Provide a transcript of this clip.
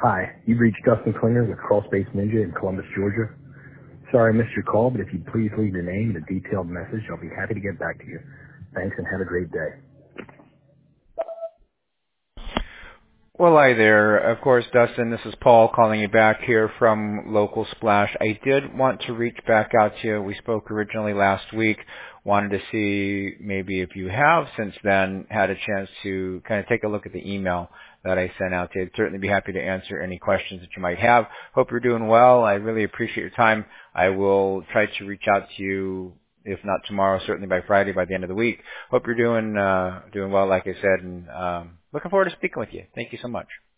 Hi, you've reached Dustin Klinger with Crawlspace Ninja in Columbus, Georgia. Sorry I missed your call, but if you'd please leave your name and a detailed message, I'll be happy to get back to you. Thanks and have a great day. Well, hi there. Of course, Dustin, this is Paul calling you back here from Local Splash. I did want to reach back out to you. We spoke originally last week. Wanted to see maybe if you have since then had a chance to kind of take a look at the email that I sent out to you. I'd certainly be happy to answer any questions that you might have. Hope you're doing well. I really appreciate your time. I will try to reach out to you, if not tomorrow, certainly by Friday, by the end of the week. Hope you're doing well, like I said, and looking forward to speaking with you. Thank you so much.